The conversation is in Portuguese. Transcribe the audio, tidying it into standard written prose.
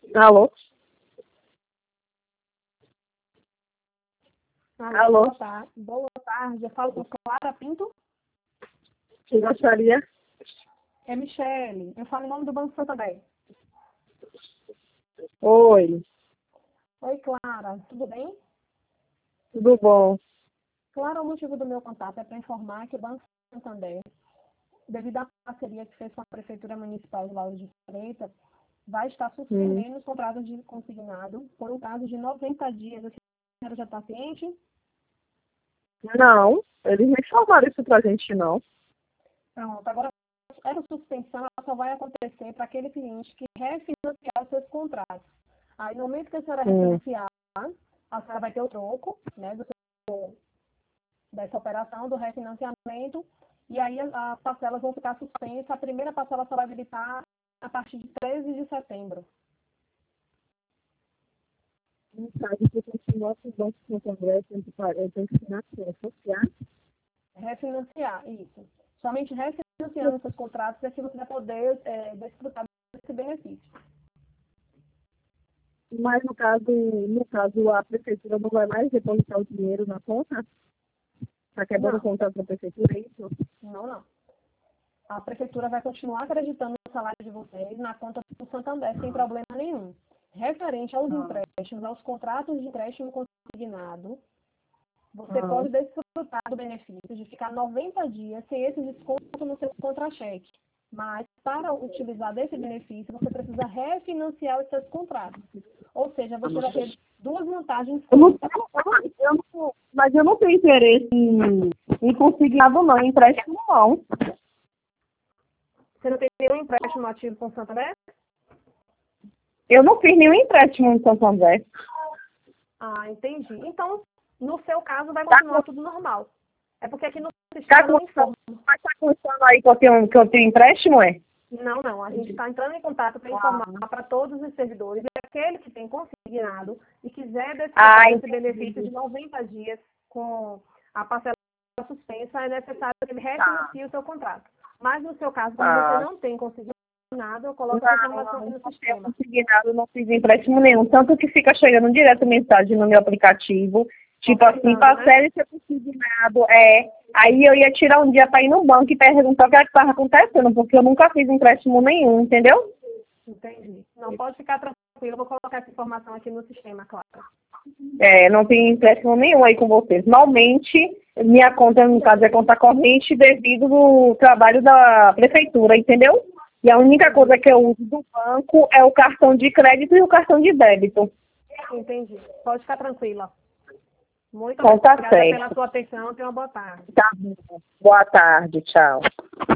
Alô? Alô, Alô? boa tarde. Eu falo com Clara Pinto. Quem gostaria? É Michele. Eu falo em nome do Banco Santander. Oi, Oi, Clara. Tudo bem? tudo bom? Clara, o motivo do meu contato é para informar que o Banco Santander, devido à parceria que fez com a Prefeitura Municipal de Lauro de Freitas, vai estar Hum. suspendendo os contratos de consignado por um prazo de 90 dias. A senhora já está ciente? Não, eles não informaram isso pra gente, não. Pronto. Agora, essa suspensão ela só vai acontecer para aquele cliente que refinanciar os seus contratos. Aí, no momento que a senhora Hum. refinanciar, a senhora vai ter o troco, né, dessa operação do refinanciamento, e aí as parcelas vão ficar suspensas. A primeira parcela só vai habilitar a partir de 13 de setembro. Não sabe que continua com o Banco Santander, tem que associar. Refinanciar, isso. Somente refinanciando seus contratos é que você vai poder desfrutar desse benefício. Mas no caso, a prefeitura não vai mais depositar o dinheiro na conta? Está quebrando o Não, contrato da prefeitura, é isso? não. A prefeitura vai continuar acreditando no salário de vocês na conta do Santander sem problema nenhum. Referente aos empréstimos, aos contratos de empréstimo consignado, você Ah, pode desfrutar do benefício de ficar 90 dias sem esse desconto no seu contra-cheque. Mas, para utilizar desse benefício, você precisa refinanciar os seus contratos. Ou seja, você vai ter duas vantagens. mas eu não tenho interesse em consignado, não, em empréstimo, não. Você não tem nenhum empréstimo ativo com o Santander? Eu não fiz nenhum empréstimo no Santander. Ah, entendi. Então, no seu caso, vai Tá, continuar tudo normal. É porque aqui no tá sistema não constando, informa. mas tá constando aí que eu tenho empréstimo, é? Não. A gente está entrando em contato para informar para todos os servidores. E aquele que tem consignado e quiser desfrutar desse benefício de 90 dias com a parcela suspensa, é necessário que ele refinancie o seu contrato. Mas no seu caso, como você Ah, não tem consignado, eu coloco essa informação aqui no não tenho sistema. consignado, não fiz empréstimo nenhum. Tanto que fica chegando direto mensagem no meu aplicativo, tipo assim, Ofertando, né? parcela seu consignado, é. Aí eu ia tirar um dia para ir no banco e perguntar o que estava acontecendo, porque eu nunca fiz empréstimo nenhum, entendeu? Entendi. Não pode ficar tranquilo, eu vou colocar essa informação aqui no sistema, claro. É, não tem empréstimo nenhum aí com vocês. Normalmente, minha conta, no caso, é conta corrente devido ao trabalho da prefeitura, entendeu? E a única coisa que eu uso do banco é o cartão de crédito e o cartão de débito. Entendi. Pode ficar tranquila. Muito Então tá obrigada pela certo. sua atenção. Tenha uma boa tarde. Tá bom. Boa tarde, tchau.